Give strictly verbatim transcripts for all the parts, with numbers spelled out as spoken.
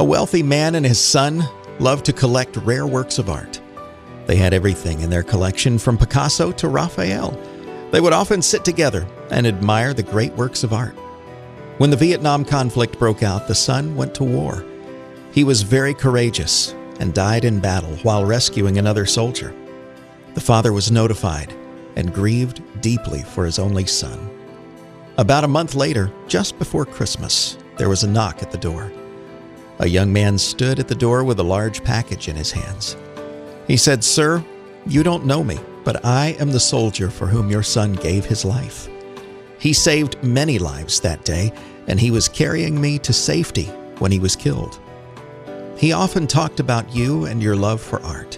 A wealthy man and his son loved to collect rare works of art. They had everything in their collection from Picasso to Raphael. They would often sit together and admire the great works of art. When the Vietnam conflict broke out, the son went to war. He was very courageous and died in battle while rescuing another soldier. The father was notified and grieved deeply for his only son. About a month later, just before Christmas, there was a knock at the door. A young man stood at the door with a large package in his hands. He said, "Sir, you don't know me, but I am the soldier for whom your son gave his life. He saved many lives that day, and he was carrying me to safety when he was killed. He often talked about you and your love for art."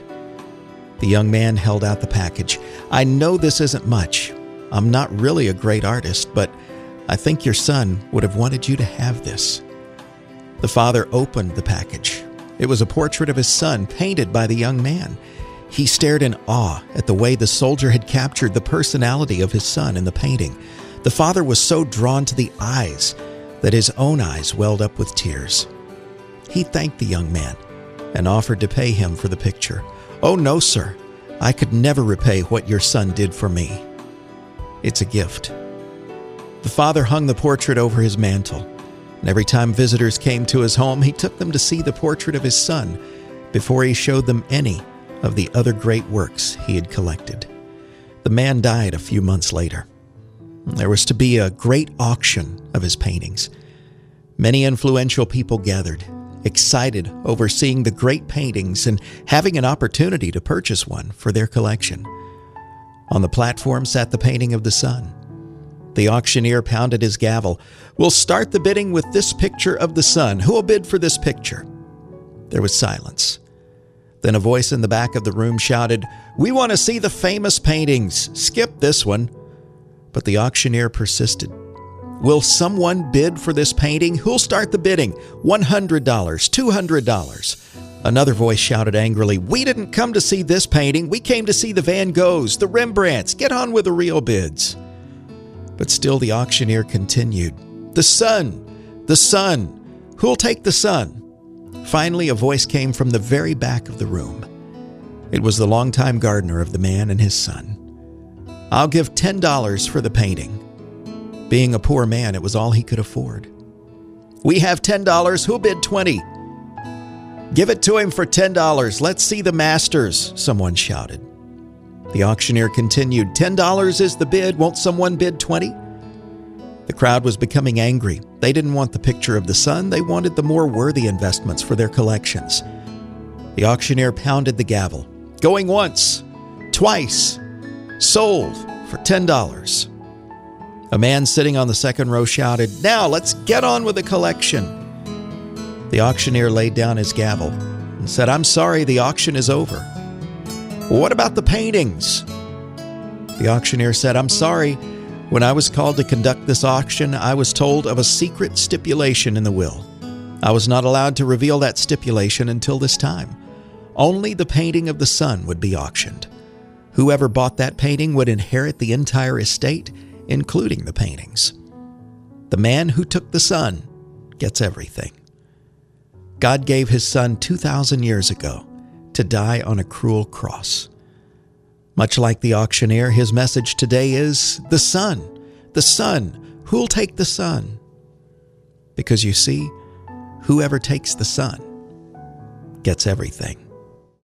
The young man held out the package. "I know this isn't much. I'm not really a great artist, but I think your son would have wanted you to have this." The father opened the package. It was a portrait of his son painted by the young man. He stared in awe at the way the soldier had captured the personality of his son in the painting. The father was so drawn to the eyes that his own eyes welled up with tears. He thanked the young man and offered to pay him for the picture. "Oh no, sir. I could never repay what your son did for me. It's a gift." The father hung the portrait over his mantle, and every time visitors came to his home, he took them to see the portrait of his son before he showed them any of the other great works he had collected. The man died a few months later. There was to be a great auction of his paintings. Many influential people gathered, excited over seeing the great paintings and having an opportunity to purchase one for their collection. On the platform sat the painting of the son. The auctioneer pounded his gavel. "We'll start the bidding with this picture of the son. Who will bid for this picture?" There was silence. Then a voice in the back of the room shouted, "We want to see the famous paintings. Skip this one." But the auctioneer persisted. "Will someone bid for this painting? Who'll start the bidding? one hundred dollars, two hundred dollars. Another voice shouted angrily, "We didn't come to see this painting. We came to see the Van Goghs, the Rembrandts. Get on with the real bids." But still the auctioneer continued, "The son, the son. Who'll take the son?" Finally, a voice came from the very back of the room. It was the longtime gardener of the man and his son. "I'll give ten dollars for the painting." Being a poor man, it was all he could afford. "We have ten dollars. Who'll bid twenty? "Give it to him for ten dollars. Let's see the masters," someone shouted. The auctioneer continued, ten dollars is the bid. Won't someone bid twenty? The crowd was becoming angry. They didn't want the picture of the son. They wanted the more worthy investments for their collections. The auctioneer pounded the gavel. "Going once, twice, sold for ten dollars. A man sitting on the second row shouted, "Now let's get on with the collection." The auctioneer laid down his gavel and said, "I'm sorry, the auction is over." "Well, what about the paintings?" The auctioneer said, "I'm sorry. When I was called to conduct this auction, I was told of a secret stipulation in the will. I was not allowed to reveal that stipulation until this time. Only the painting of the son would be auctioned. Whoever bought that painting would inherit the entire estate, including the paintings. The man who took the son gets everything." God gave his son two thousand years ago to die on a cruel cross. Much like the auctioneer, his message today is, the son, the son, who'll take the son? Because you see, whoever takes the son gets everything.